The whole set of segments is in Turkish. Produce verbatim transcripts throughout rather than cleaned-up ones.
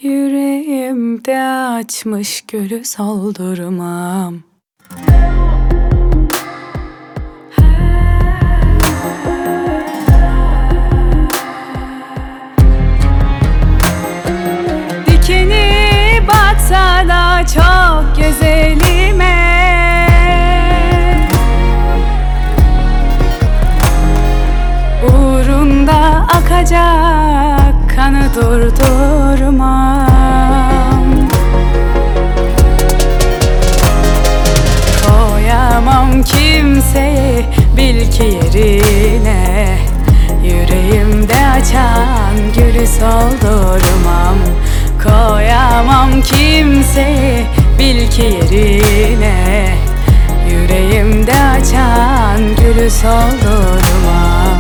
Yüreğimde açmış gülü soldurmam. Dikeni batsa da çok güzelime, uğrunda akacak kanı durdurmam. Koyamam kimseyi bil ki yerine, yüreğimde açan gülü soldurmam. Koyamam kimseyi bil ki yerine, yüreğimde açan gülü soldurmam.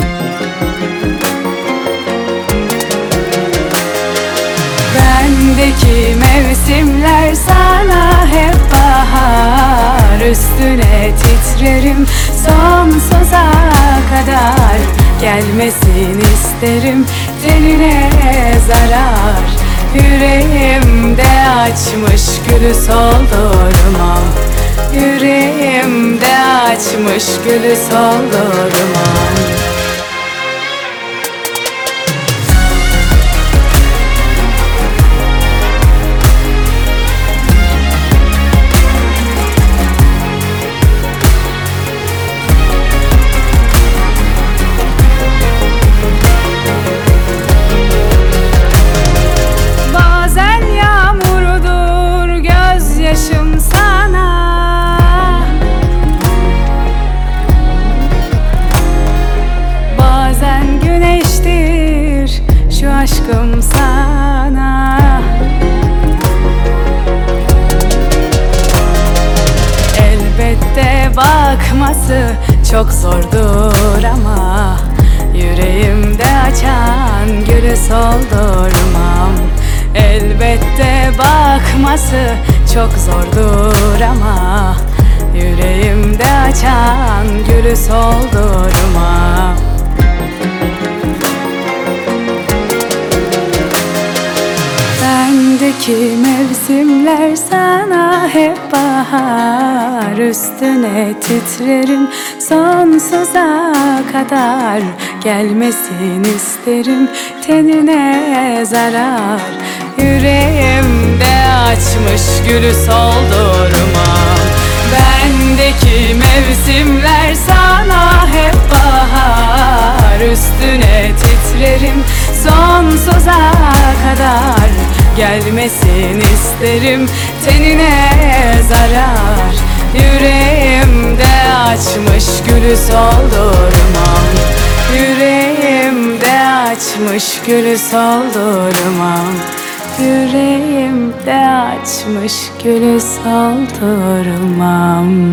Bendeki mevsimler sana hep bahar, üstüne titrerim sonsuza kadar. Gelmesin isterim tenine zarar, yüreğimde açmış gülü soldurmam. Yüreğimde açmış gülü soldurmam. Aşkım sana elbette bakması çok zordur ama yüreğimde açan gülü soldurmam. Elbette bakması çok zordur ama yüreğimde açan gülü soldurmam. Bendeki mevsimler sana hep bahar, üstüne titrerim sonsuza kadar. Gelmesin isterim tenine zarar, yüreğimde açmış gülü soldurmam. Bendeki mevsimler sana hep bahar, üstüne titrerim sonsuza kadar. Gelmesin isterim tenine zarar, yüreğimde açmış gülü soldurmam. Yüreğimde açmış gülü soldurmam. Yüreğimde açmış gülü soldurmam.